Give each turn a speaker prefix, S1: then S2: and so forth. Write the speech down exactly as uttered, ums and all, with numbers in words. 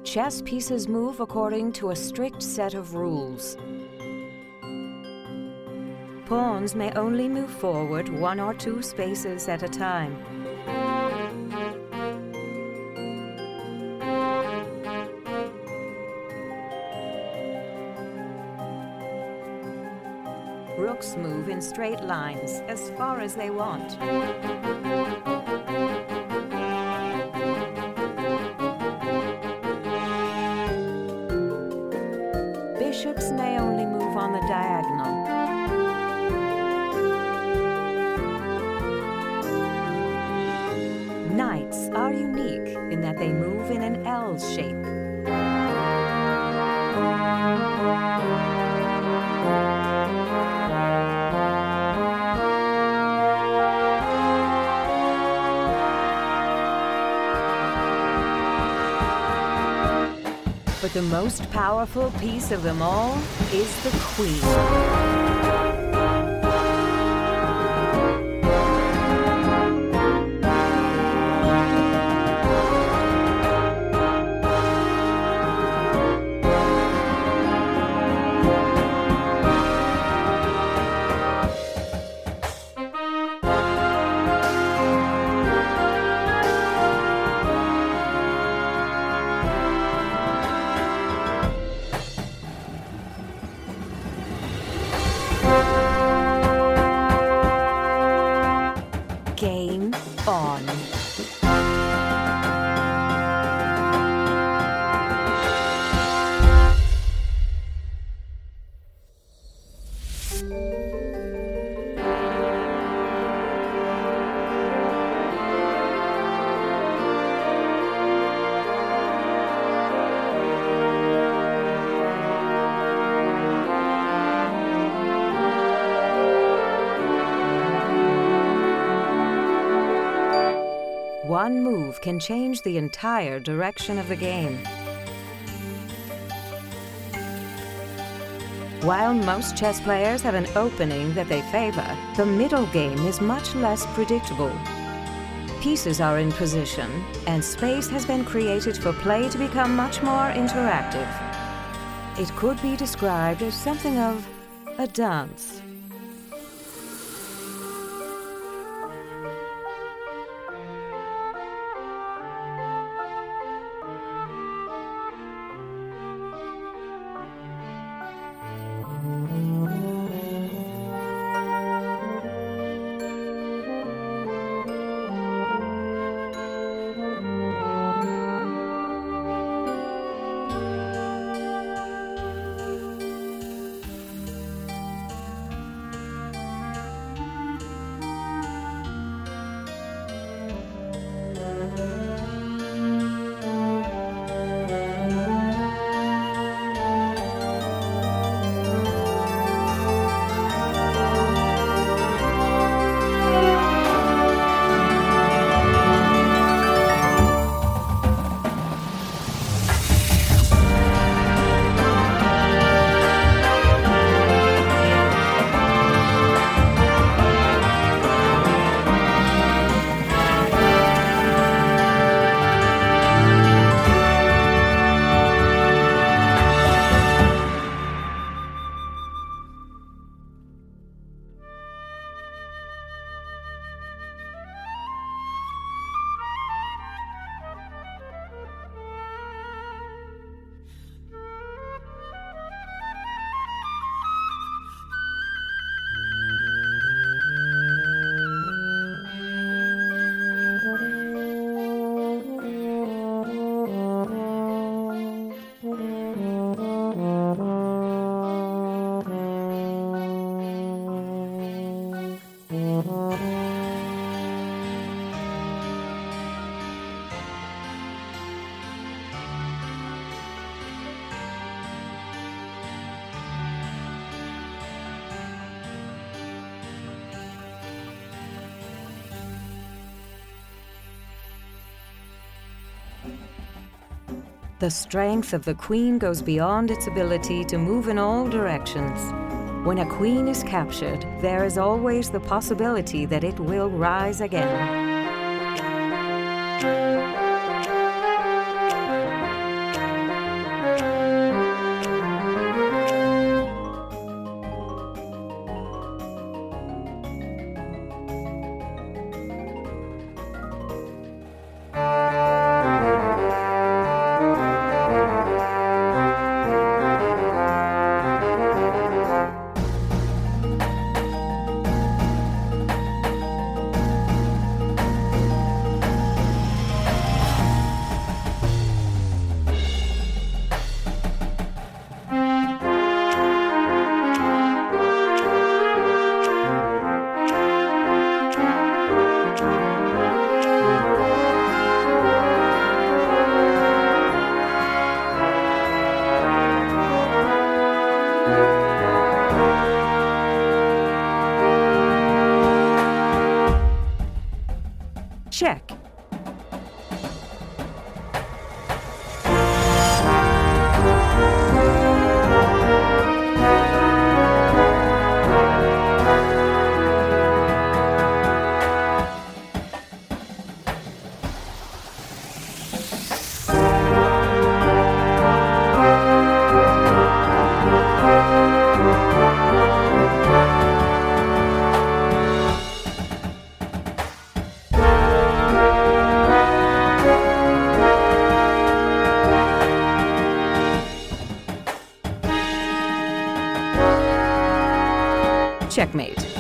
S1: chess pieces move according to a strict set of rules. Pawns may only move forward one or two spaces at a time. Rooks move in straight lines as far as they want. Bishops may only move on the diagonal. Knights are unique in that they move in an L shape. But the most powerful piece of them all is the queen. Game on. One move can change the entire direction of the game. While most chess players have an opening that they favor, the middle game is much less predictable. Pieces are in position, and space has been created for play to become much more interactive. It could be described as something of a dance. The strength of the queen goes beyond its ability to move in all directions. When a queen is captured, there is always the possibility that it will rise again. Check. Checkmate.